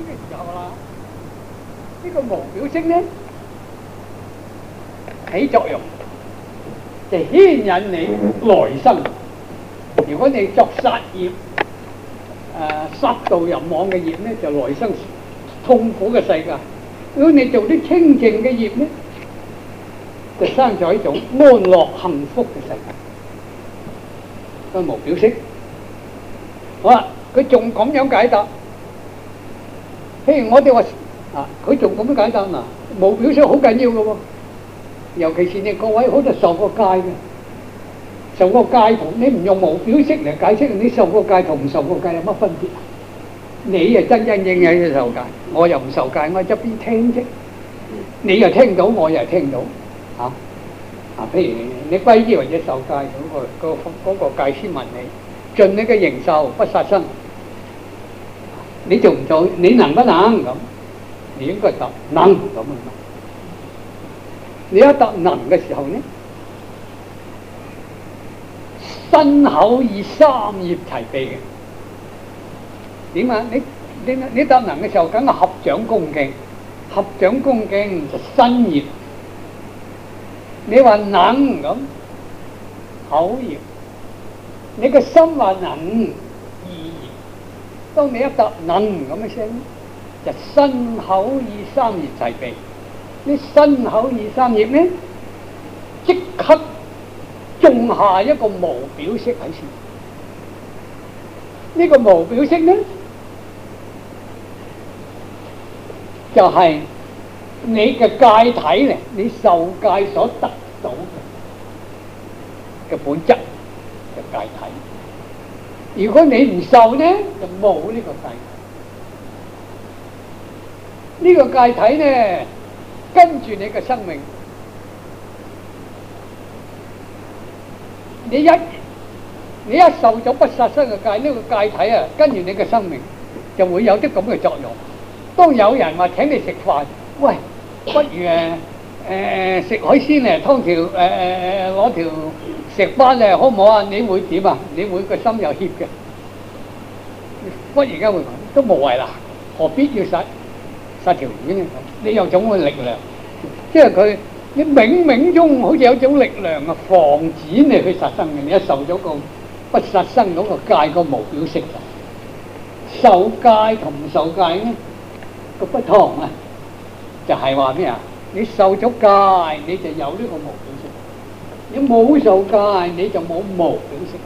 嘅時候啦，呢個無表色咧起作用，就牽引你來生。如果你作殺業，殺盜淫妄嘅業咧，就來生痛苦嘅世界；如果你做啲清淨嘅業咧，就生咗一種安樂幸福嘅世界。個無表色，好啦，佢仲咁樣解答。譬如我哋話佢仲咁樣解答嗱，無表色好緊要嘅喎，尤其是你各位好多受過戒嘅，受過戒同你唔用無表色嚟解釋，你受過戒同唔受過戒有乜分別？你啊真真正正嘅受戒，我又唔受戒，我喺側邊聽啫。你又聽到，我又聽到，譬如你皈依或者受戒嗰個戒師問你，盡你嘅形壽不殺生，你做唔做？你能不能咁？你應該答能咁啊！你一答能嘅時候呢，身口意三業齊備嘅。點啊？你答能嘅時候，梗係合掌恭敬，合掌恭敬就身業。你話能咁口業，你個心話能意業。當你一答能咁嘅聲，就身口意三業齊備。呢身口意三業呢，即刻種下一個無表色喺處。呢個無表色呢，就係你嘅戒體咧，你受戒所得到嘅本質嘅戒體。如果你唔受呢，就冇呢個戒體。呢個戒體呢，跟住你嘅生命，你一受咗不殺生嘅戒，呢個戒體啊，跟住你嘅生命就會有啲咁嘅作用。當有人話請你食飯，喂，不如食海鮮咧，劏條攞條石斑咧，好唔好啊？你會點啊？你會個心有怯嘅，忽然間會講都無謂啦，何必要殺條魚呢？你有種嘅力量，即係佢你冥冥中好似有種力量啊，防止你去殺生嘅。你一受咗個不殺生嗰個戒個無表色嘅，受戒同唔受戒呢個不同啊，就係話咩啊？你受咗戒，你就有呢個無表色；你冇受戒，你就冇無表色。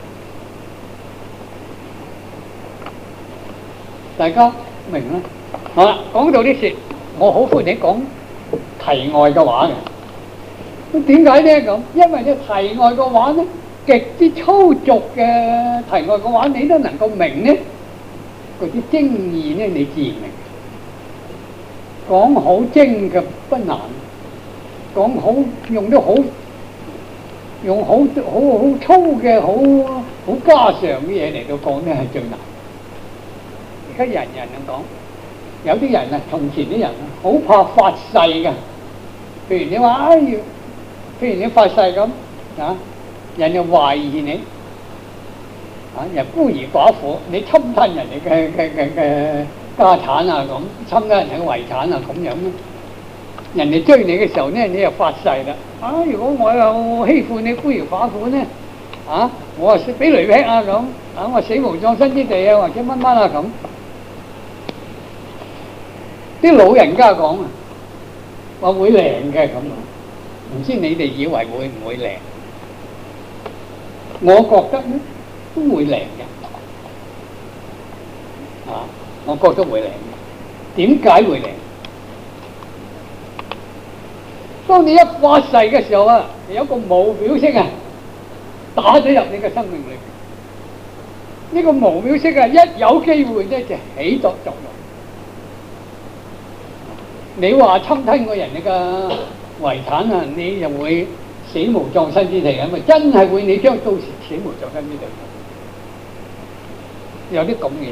大家明啦？好啦，講到呢時，我好歡迎講題外嘅話嘅。咁點解呢？咁因為你題外嘅話呢，極之粗俗嘅題外嘅話，你都能夠明呢，嗰啲精義呢，你自然明。講好精嘅不難，講好用得好，用好粗嘅好家常嘅嘢嚟到講呢，係最難。而家人人講，有啲人啊，從前啲人啊，好怕發誓嘅。譬如你話譬如你發誓咁人就懷疑你人孤兒寡婦，你侵吞人哋嘅家產啊，咁侵咗人哋嘅遺產啊，咁樣咧，人哋追你嘅時候呢，你就發誓啦。如果我又欺負你孤兒寡婦呢，我啊俾雷劈啊咁，我死無葬身之地啊，或者乜乜啊咁。啲老人家講啊，話會靈嘅咁啊，唔知你哋以為會唔會靈？我覺得呢都會靈嘅。我覺得會靈嘅。點解會靈？當你一發誓嘅時候啊，有個無表色啊，打咗入你嘅生命裏邊。呢個無表色啊，一有機會呢就起作用。你話侵吞過人哋嘅遺產啊，你就會死無葬身之地啊！咪真係會，你將到時死無葬身之地。有啲咁嘅嘢。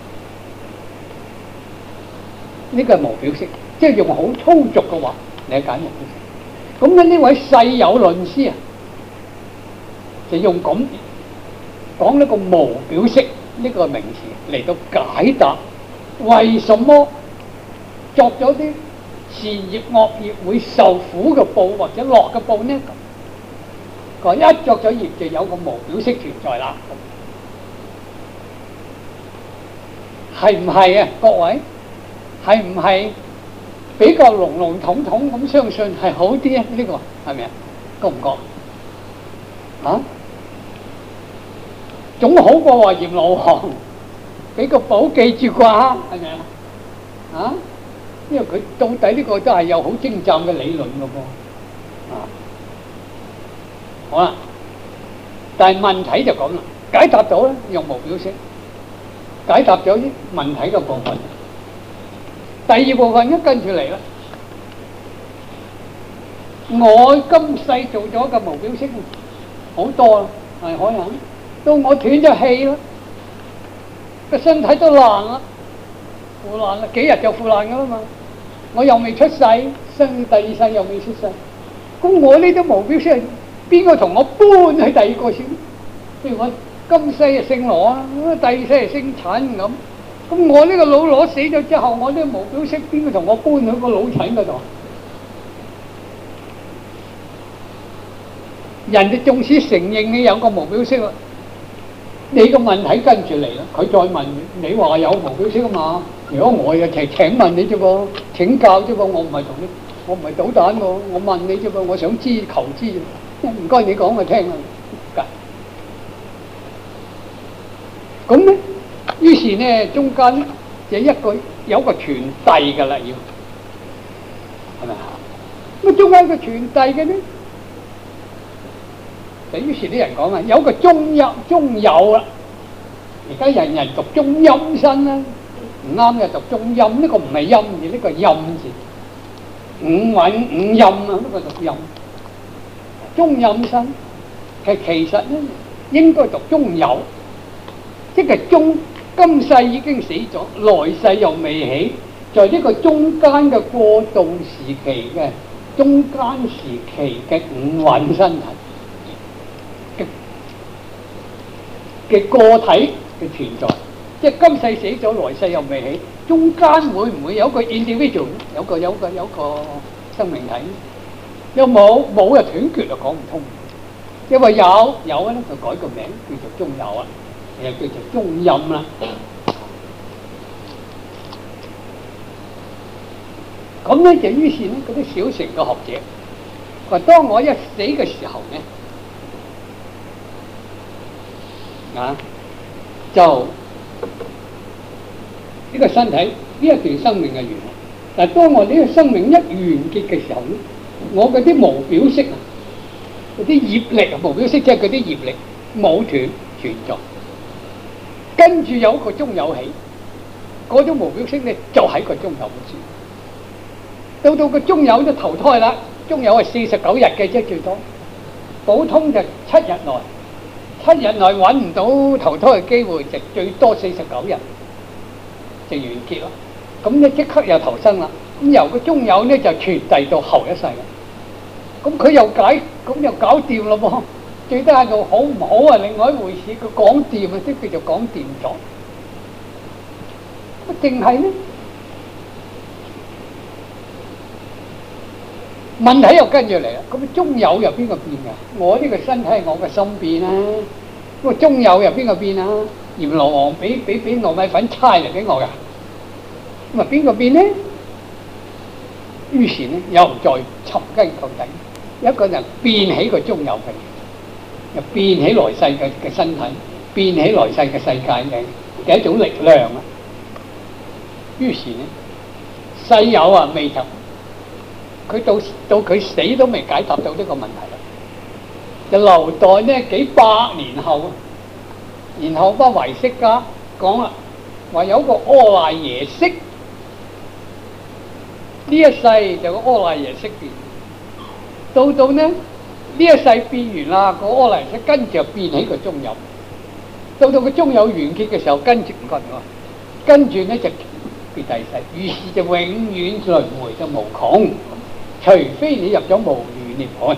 呢個係無表色，即係用好粗俗嘅話嚟解無表色。咁呢位世有論師啊，就用咁講呢個無表色呢個名詞嚟到解答為什麼作咗啲善業惡業會受苦嘅報或者樂嘅報呢？佢話一作咗業就有個無表色存在啦，係唔係啊？各位係唔係比較籠籠統統咁相信係好啲啊？呢個係咪啊？覺唔覺啊？總好過話閻羅王俾個寶記住啩，係咪啊？啊？因為佢到底呢個都係有好精湛嘅理論嘅噃，啊，好啦，但係問題就咁啦，解答到咧用無表色，解答咗啲問題嘅部分。第二部分一跟住嚟啦，我今世做咗嘅無表色好多啦，係可能到我斷咗氣啦，個身體都爛啦。腐爛啦，幾日就腐爛噶啦嘛！我又未出世，生第二世又未出世，咁我呢啲無表色，邊個同我搬去第二個先？譬如我今世係姓羅啊，第二世係姓陳咁，咁我呢個老羅死咗之後，我呢無表色邊個同我搬去個老陳嗰度？人哋縱使承認你有個無表色啦，你個問題跟住嚟啦，佢再問你，你話有無表色啊嘛？如果我就請問你啫噃，請教啫噃，我唔係同你，我唔係搗蛋喎，我問你啫噃，我想知求知，唔該你講我聽啊。咁咧，於是咧中間咧就有一個傳遞噶啦，要係咪啊？咁中間個傳遞嘅咧，就於是啲人講啊，有個中有啦，而家人人讀中陰身啦。唔啱嘅讀中陰，呢個唔係陰字，呢個陰字，五韻五陰啊，呢個讀陰。中陰身其實咧應該讀中有，即係今世已經死咗，來世又未起，在呢個中間嘅過渡時期嘅中間時期嘅五蘊身體嘅個體嘅存在。即係今世死咗，來世又未起，中間會唔會有個 individual， 有個生命體？有冇就斷絕就講唔通。因為有咧就改個名叫做中有啊，又叫做中陰啦。咁咧就於是咧嗰啲小乘嘅學者話：當我一死嘅時候咧，就呢個身體呢一段生命嘅完，但係當我呢個生命一完結嘅時候咧，我嗰啲無表色啊，嗰啲業力啊，無表色即係嗰啲業力冇斷存在，跟住有一個中有起，嗰種無表色咧就喺個中有嗰處，到個中有就投胎啦。中有係49日嘅啫，最多普通就7日內，7日內揾唔到投胎嘅機會，就最多49日。就完結咯，咁咧即刻又投生啦。咁由個中有咧就傳遞到後一世啦。咁佢又咁又搞掂咯噃。最低限度好唔好啊？另外一回事。佢講掂啊，即叫做講掂咗。定係咧？問題又跟住嚟啦。咁中有由邊個變㗎？我呢個身體係我嘅心變啦。咁個中有由邊個變啊？閻羅王俾糯米粉差嚟俾我㗎，咁啊邊個變呢？於是呢又再尋根究底，一個人變起個中有嘅，又變起來世嘅身體，變起來世嘅世界嘅一種力量啊！於是呢，世有啊未曾，佢到佢死都未解答到呢個問題啦，就留待呢幾百年後啊。然後班唯識家講啦，話有個阿賴耶識，呢一世就個阿賴耶識變，到呢一世變完啦，個阿賴耶識跟住就變起個中有，到個中有完結嘅時候，跟住唔覺喎，跟住呢就變第二世，於是就永遠輪迴就無窮，除非你入咗無餘涅槃。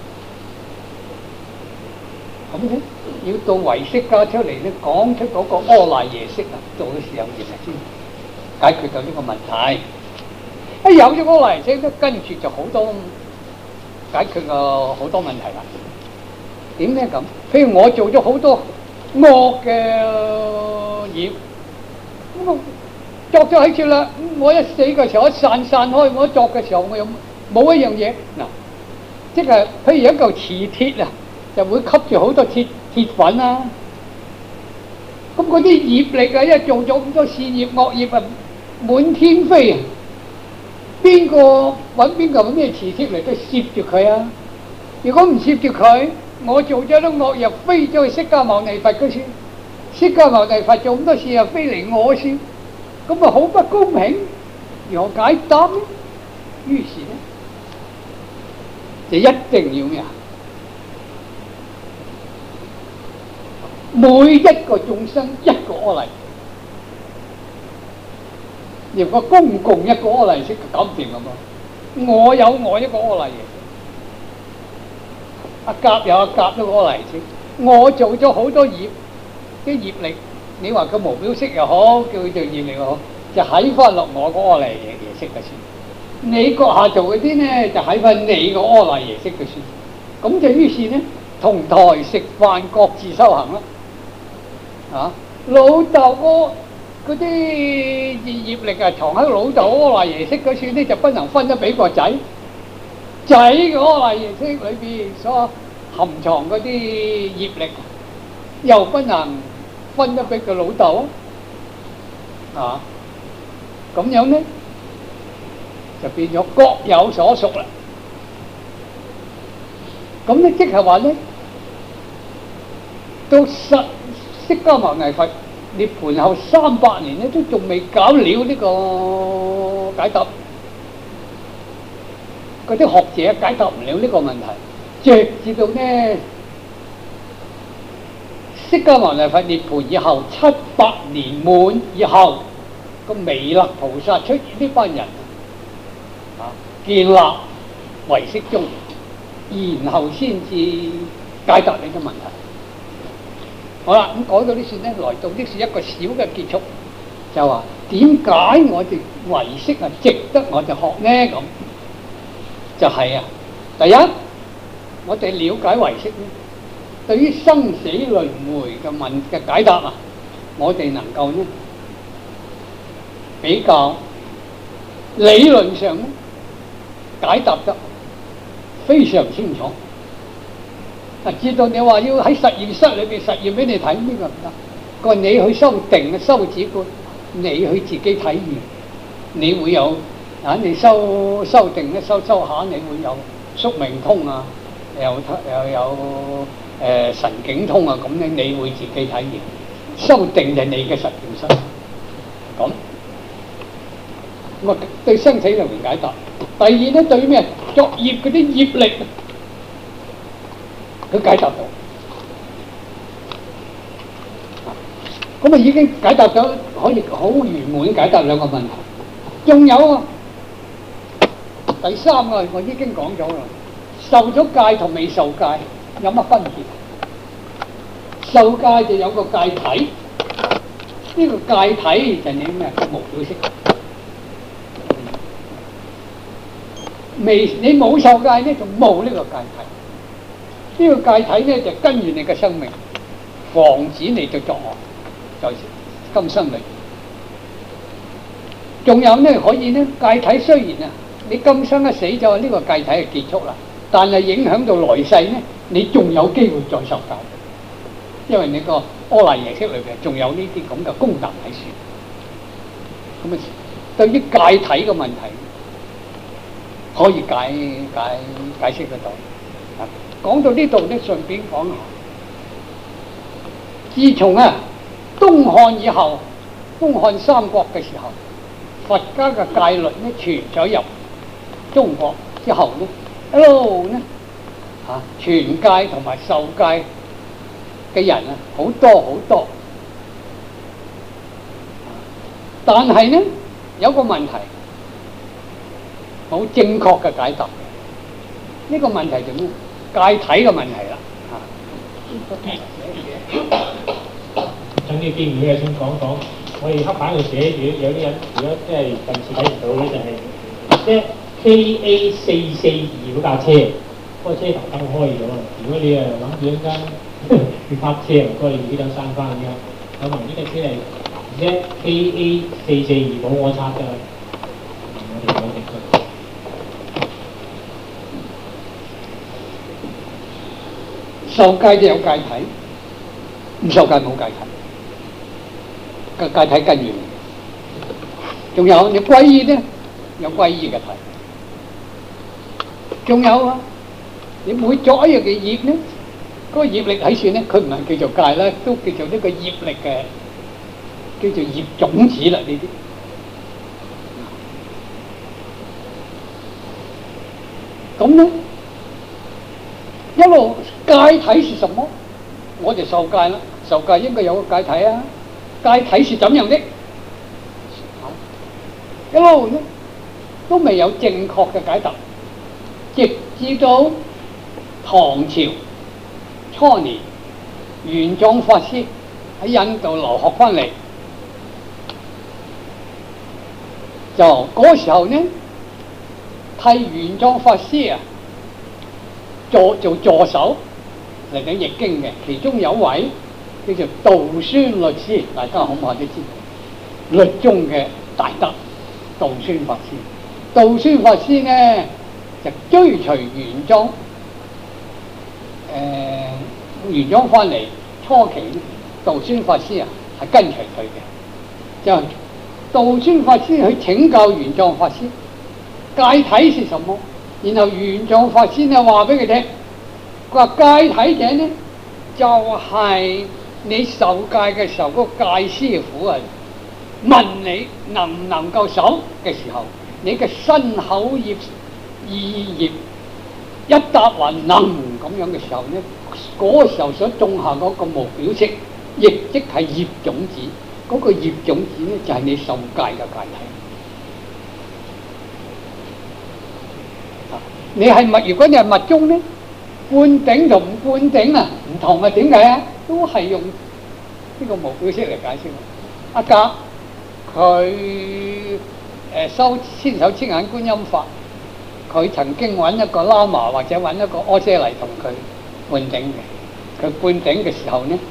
咁咧，要到唯識家出嚟咧，講出嗰個阿賴耶識啊，做嘅時候原來先解決到呢個問題。一有咗阿賴耶識咧，跟住就好多解決個好多問題啦。點咧咁？譬如我做咗好多惡嘅業，咁我作咗喺處啦。我一死嘅時候，一散開；我一作嘅時候，我又冇一樣嘢嗱，即係譬如一嚿磁鐵啊，就會吸住好多鐵粉啦。咁嗰啲業力啊，一做咗咁多善業惡業啊，滿天飛啊！邊個揾邊個揾咩磁鐵嚟都攝住佢啊？如果唔攝住佢，我做咗啲惡業飛咗去釋迦牟尼佛嗰處，釋迦牟尼佛做咁多事又飛嚟我處，咁啊好不公平，如何解答呢？於是呢，就一定要咩啊？每一個眾生一個阿賴，如果公共一個阿賴識搞唔掂㗎嘛？我有我一個阿賴耶識，阿甲有阿甲一個阿賴耶識。我做咗好多業，啲業力，你話佢無表色又好，叫佢做業力又好，就喺翻落我個阿賴耶識嘅先。你閣下做嗰啲呢，就喺翻你個阿賴耶識嘅先。咁就於是呢，同台食飯，各自修行啦。啊！老豆嗰啲業力啊，藏喺老豆阿賴耶識嗰處呢，就不能分得俾個仔。仔嘅阿賴耶識裏邊所含藏嗰啲業力，又不能分得俾個老豆啊！咁樣呢，就變咗各有所屬啦。咁呢，即係話呢，到釋迦牟尼佛涅槃後300年咧，都仲未搞了呢個解答，嗰啲學者解答唔了呢個問題，直至到呢釋迦牟尼佛涅槃以後700年滿以後，個彌勒菩薩出現呢班人啊，建立唯識宗，然後先至解答呢個問題。好啦，咁講到呢算咧，來到呢算一個小嘅結束，就話點解我哋唯識啊值得我哋學呢？咁就係啊，第一，我哋了解唯識呢，對於生死輪迴嘅問嘅解答啊，我哋能夠呢比較理論上呢解答得非常清楚。啊！知道你話要喺實驗室裏邊實驗俾你睇，呢個唔得。佢話你去修定修止觀，你去自己體驗，你會有啊！你修定咧，修下，你會有宿命通啊，又有神境通啊，咁咧你會自己體驗。修定就係你嘅實驗室。咁，我對生死輪迴解答。第二咧，對咩作業嗰啲業力。佢解答到，咁啊已經解答咗，可以好圓滿解答2個問題。仲有啊，第3個我已經講咗啦，受咗戒同未受戒有乜分別？受戒就有個戒體，呢個戒體就係你咩無表色。你冇受戒咧，就冇呢個戒體。呢個戒體咧就跟住你嘅生命，防止你做作惡，就今生裏。仲有咧可以咧，戒體雖然啊，你今生一死咗，呢個戒體就結束啦，但係影響到來世咧，你仲有機會再受戒，因為你個阿賴耶識裏邊仲有呢啲咁嘅功能喺處。咁啊，對於戒體嘅問題，可以解釋得到。講到呢度咧，順便講下，自從啊東漢以後，東漢三國嘅時候，佛家嘅戒律咧傳咗入中國之後咧，一路咧傳戒同埋受戒嘅人啊好多，但係咧有個問題，好正確嘅解答。呢個問題就咩？戒體嘅問題啦， 等你見唔嘅先講講我哋黑板度寫，有啲人如果即係近視睇唔到咧，就係即 KA442嗰架車，嗰個車頭燈開咗啊！如果你啊諗住一間血泊車，唔該你自己等閂翻咁樣。可能呢架車係KA442冇我拆㗎。我哋講清楚。 受戒就有戒體，唔受戒冇戒體。個戒體根源，仲有你皈依咧，有皈依嘅體。仲有啊，你每作一樣嘅業咧，嗰個業力喺算咧，佢唔係叫做戒啦，都叫做呢個業力嘅，叫做業種子啦呢啲。咁咧，一路戒體是什麼？我就受戒啦，受戒應該有個戒體啊。戒體是怎樣的？一路咧都未有正確嘅解答，直至到唐朝初年，玄奘法師喺印度留學翻嚟，就嗰時候呢，替玄奘法師啊做助手嚟緊譯經嘅，其中有位叫做道宣律師，大家恐怕都知道，律宗嘅大德道宣法師。道宣法師呢就追隨玄奘，玄奘翻嚟初期，道宣法師啊係跟隨佢嘅，就道宣法師去請教玄奘法師戒體是什麼，然後玄奘法師呢話俾佢聽，佢話戒體者呢就係、你受戒嘅時候，嗰個戒師傅啊問你能唔能夠守嘅時候，你嘅身口業意業一答話能咁樣嘅時候呢，嗰個時候所種下嗰個無表色，亦即係業種子。嗰個業種子呢，就係你受戒嘅戒體。你係密，如果你係密宗呢，灌頂同唔灌頂啊唔同啊，點解啊？都係用呢個無表色嚟解釋。阿格佢先手千眼觀音法，佢曾經揾一個喇嘛或者揾一個阿闍黎同佢灌頂嘅。佢灌頂嘅時候呢，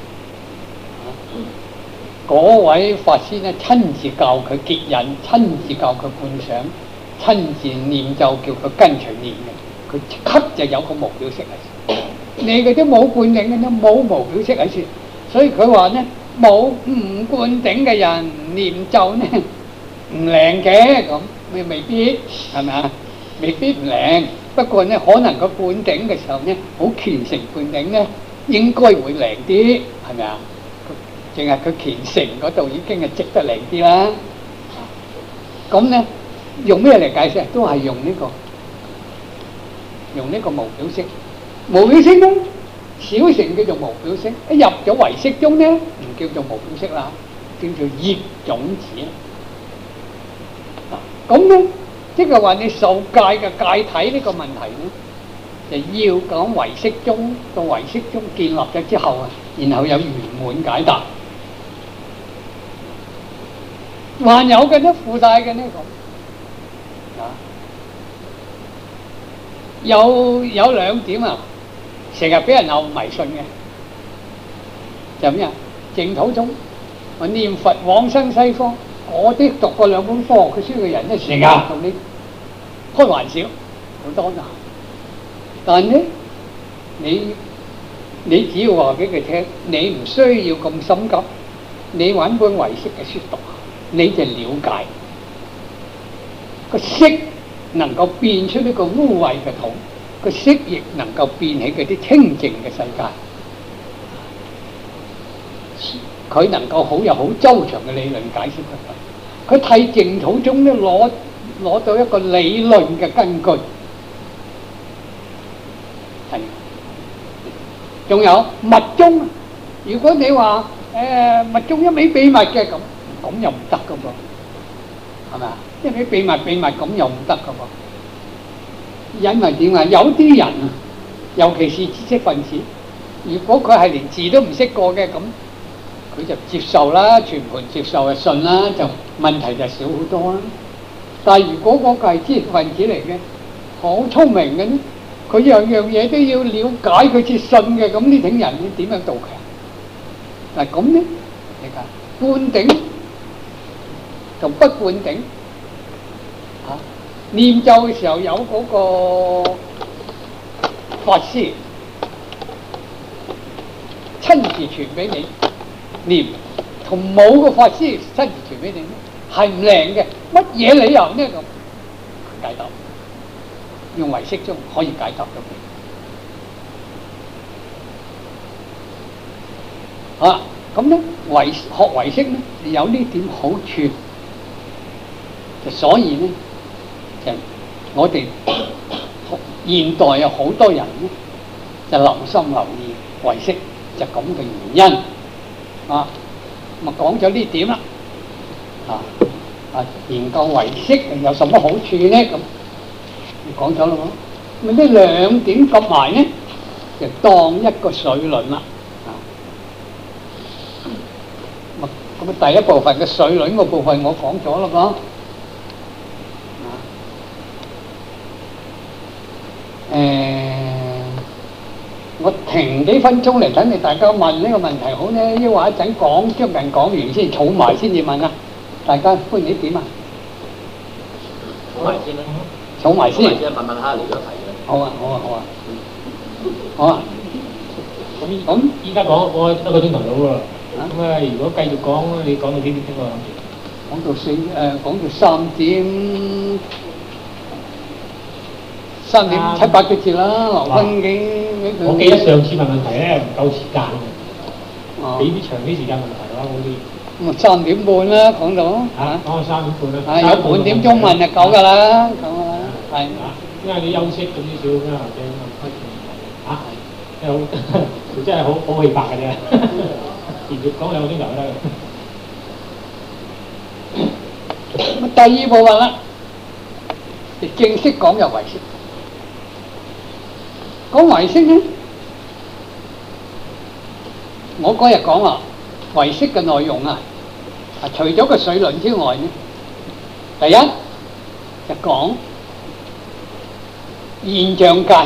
嗰位法師呢親自教佢結引，親自教佢觀想，親自念咒叫佢跟隨念嘅，佢即刻就有個無表色喺處。你嗰啲冇灌頂嘅都冇無表色喺處，所以佢話呢，冇唔灌頂嘅人念咒呢唔靈嘅，咁未必係咪啊？未必唔靈，不過呢可能佢灌頂嘅時候呢好虔誠灌頂呢應該會靈啲，係咪啊？淨係佢虔誠嗰度已經係值得靈啲啦。咁呢用咩嚟解釋？都係用呢個無表色。無表色中小乘叫做無表色，一入咗唯識中呢唔叫做無表色啦，叫做業種子。咁呢即係話你受戒嘅戒體呢個問題呢，就要講唯識中到唯識中建立咗之後啊，然後有圓滿解答。還有嘅呢附帶嘅呢個有兩點啊，成日俾人鬧迷信嘅，就咩啊？淨土宗我念佛往生西方，我啲讀過兩本科學嘅書嘅人咧，成日同你開玩笑，好多㗎。但係呢，你只要話俾佢聽，你唔需要咁心急，你揾本唯識嘅書讀，你就了解個色能夠變出呢個污穢嘅土，個色亦能夠變起嗰啲清淨嘅世界。佢能夠有好周詳嘅理論解釋得。佢睇淨土宗咧攞到一個理論嘅根據。係，仲有密宗。如果你話密宗一味秘密嘅咁又唔得噶噃，係咪啊？一味秘密咁又唔得噶噃。因為點啊？有啲人啊，尤其是知識分子，如果佢係連字都唔識過嘅咁， 佢就接受啦，全盤接受就信啦，就問題就少好多啦。但係如果嗰個係知識分子嚟嘅，好聰明嘅呢，佢樣樣嘢都要了解佢先信嘅，咁呢種人你點樣度佢？嗱咁呢，你睇灌頂同不灌頂嚇，念咒嘅時候有嗰個法師親自傳俾你念，同冇個法師親自傳俾你咧，係唔靈嘅。乜嘢理由呢？咁解答，用唯識中可以解答到嘅。咁咧學唯識咧有呢點好處，就所以咧就我哋現代有好多人咧就留心留意唯識，就咁嘅原因啊。咁啊講咗呢點啦，研究唯識有什麼好處呢？咁講咗啦喎，咁呢兩點夾埋呢，就當一個水論啦。咁啊，第一部分嘅水論個部分我講咗啦噃。我停幾分鐘嚟等你大家問呢個問題好呢，抑或一陣講將近講完先儲埋先至問啊？大家歡迎點啊？ 儲埋先啦， 儲埋先。 問問下嚟咗題嘅。 好啊，好啊，好啊，好啊。 咁依家講我1個鐘頭到喎。咁啊，如果繼續講，你講到幾點鐘啊？ 講到3點7、8個字啦，留分幾。 我記得上次問問題咧唔夠時間嘅，俾啲長啲時間問題啦，好啲。 咁啊3點半啦，講到講到3點半啦。 有半點鐘問就夠㗎啦，夠㗎啦，係。 因為你休息咁啲少咩或者咁真係好氣白嘅啫。連續講2個鐘頭啦。 咁第二部分啦，就正式講入唯識。講唯識呢，我嗰日講話唯識嘅內容啊，除咗個水論之外呢，第一就講現象界。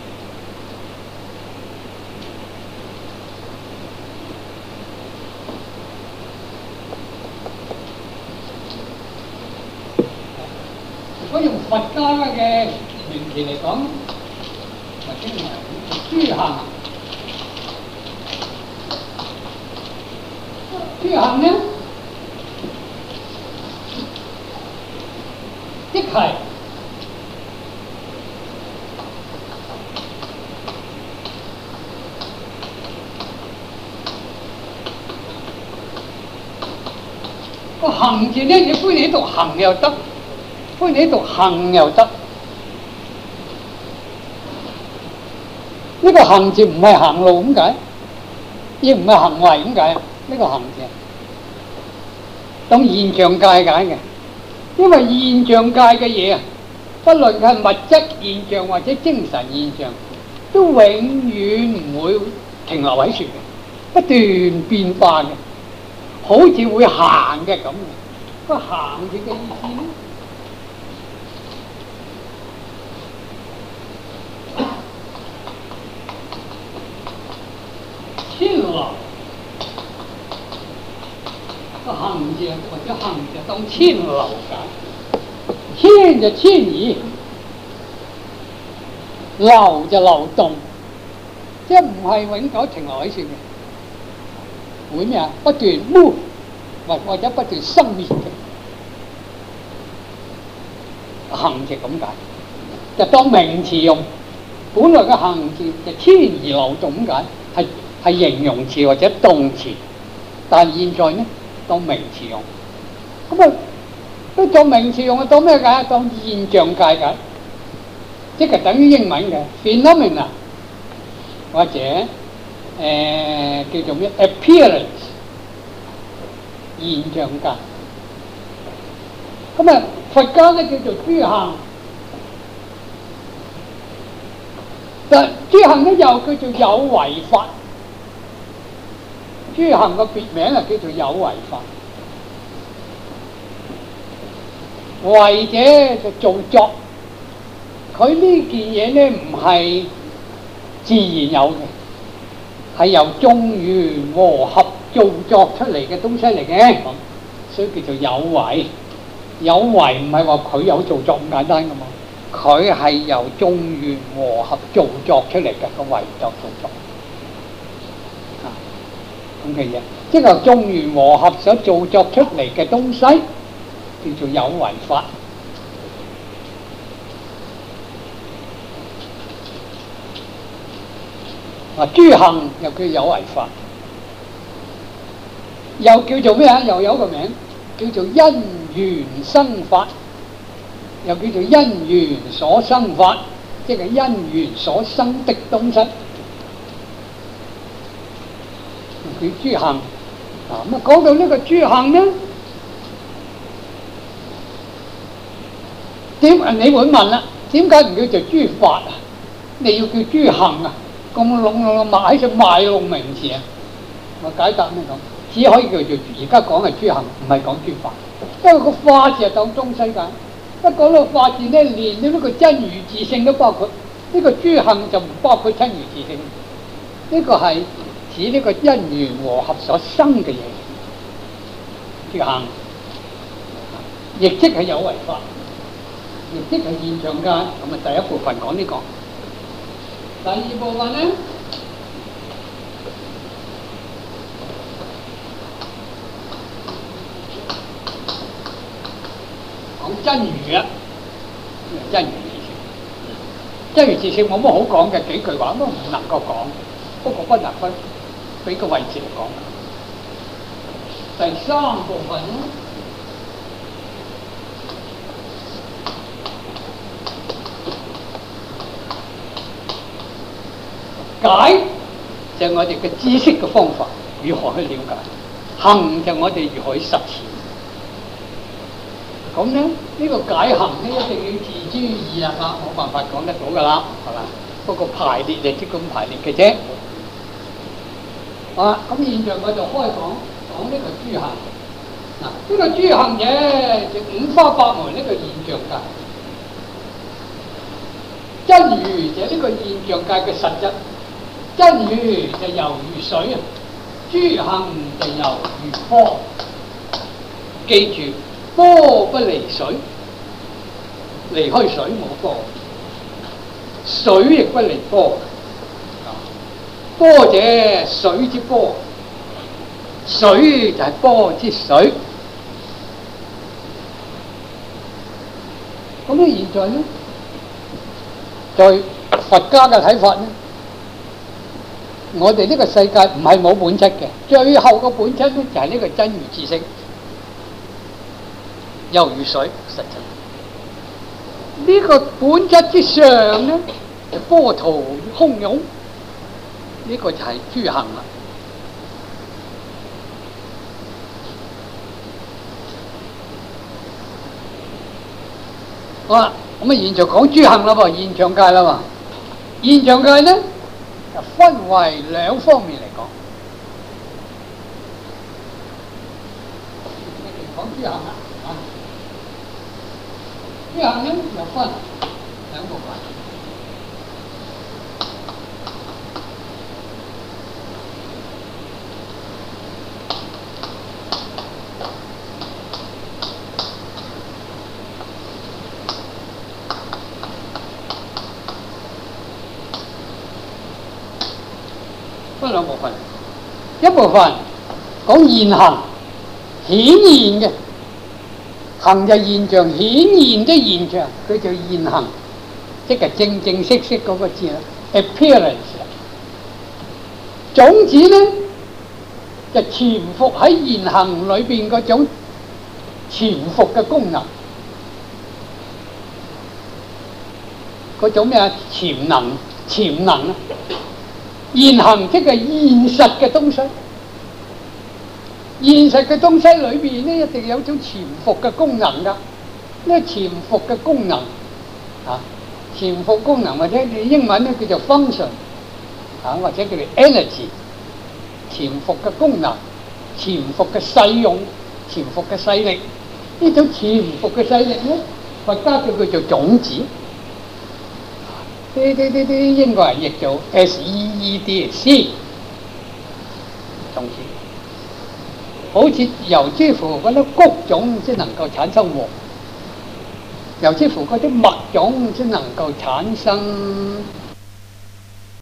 如果用佛家嘅原詞嚟講，或者係諸行，諸行呢，即係個行字呢，你搬喺度行又得，搬喺度行又得。呢個行字唔係行路咁解，亦唔係行為咁解。呢個行字當現象界解嘅，因為現象界嘅嘢啊，不論係物質現象或者精神現象，都永遠唔會停留喺處嘅，不斷變化嘅，好似會行嘅咁嘅。個行字嘅意思呢？遷流，個行字或者行字當遷流解，遷就遷移，流就流動，即係唔係永久停留喺處嘅，會咩啊？不斷 move 或者不斷生滅嘅行字咁解，就當名詞用。本來嘅行字就遷移流動咁解，係形容詞或者動詞，但係現在呢當名詞用，咁啊都當名詞用啊，當咩解？當現象界解，即係等於英文嘅 phenomena 或者叫做咩 appearance 現象界。咁啊佛家咧叫做諸行，但諸行咧又叫做有為法。 諸行個別名啊，叫做有為法。為者就造作，佢呢件嘢咧唔係自然有嘅，係由眾緣和合造作出嚟嘅東西嚟嘅，所以叫做有為。有為唔係話佢有造作咁簡單噶嘛，佢係由眾緣和合造作出嚟嘅個為就造作啊咁嘅嘢，即係由眾緣和合所造作出嚟嘅東西叫做有為法。啊，諸行又叫有為法，又叫做咩啊？又有個名叫做因緣生法，又叫做因緣所生法，即係因緣所生的東西，叫諸行。啊，咁啊講到呢個諸行呢，你會問啦，點解唔叫做諸法啊？你要叫諸行啊？咁籠埋喺度賣弄名詞啊！我解答咩講？只可以叫做而家講係諸行，唔係講諸法。因為個法字係當中世界，一講到法字咧，連呢個真如自性都包括。呢個諸行就唔包括真如自性，呢個係指呢個因緣和合所生嘅嘢。諸行亦即係有為法，亦即係現象界。咁啊，第一部分講呢個。第二部分咧，講真如啊，真如自性。真如自性冇乜好講嘅，幾句話都唔能夠講，不過不能分俾個位置嚟講。第三部分咧，解就係我哋嘅知識嘅方法，如何去了解；行就係我哋如何去實踐。咁咧，呢個解行咧一定要自諸意啦，冇辦法講得到噶啦，係嘛？不過排列就即咁排列嘅啫。啊，咁現在我就開講呢個諸行。嗱，呢個諸行嘢就五花八門呢個現象界。真如就係呢個現象界嘅實質。真如就猶如水啊，諸行就猶如波。記住，波不離水，離開水冇波；水亦不離波。波者水之波，水就係波之水。咁咧，現在咧，在佛家嘅睇法咧。我哋呢個世界唔係冇本質嘅，最後個本質咧就係呢個真如自性，猶如水實質。呢個本質之上咧，就波濤洶湧，呢個就係諸行啦。好啦，咁啊，現在講諸行啦噃，現象界啦嘛，現象界咧。分為兩方面嚟講，講諸行啦，諸行咧又分兩部分。分兩部分，一部分講現行，顯現嘅行就現象，顯現的現象，佢就現行，即係正正式式嗰個字啦 ，appearance。種子咧就潛伏喺現行裏邊嗰種潛伏嘅功能，嗰種咩啊？潛能啊！現行即係現實嘅東西，現實嘅東西裏邊咧一定有種潛伏嘅功能㗎。呢潛伏嘅功能啊，潛伏功能或者你英文咧叫做 function 啊，或者叫做 energy。 潛伏嘅功能、潛伏嘅勢用、潛伏嘅勢力。呢種潛伏嘅勢力咧，佛家叫佢做種子。啲英國人譯做 seed 種子，好似由之乎嗰啲穀種先能夠產生禾，由之乎嗰啲麥種先能夠產生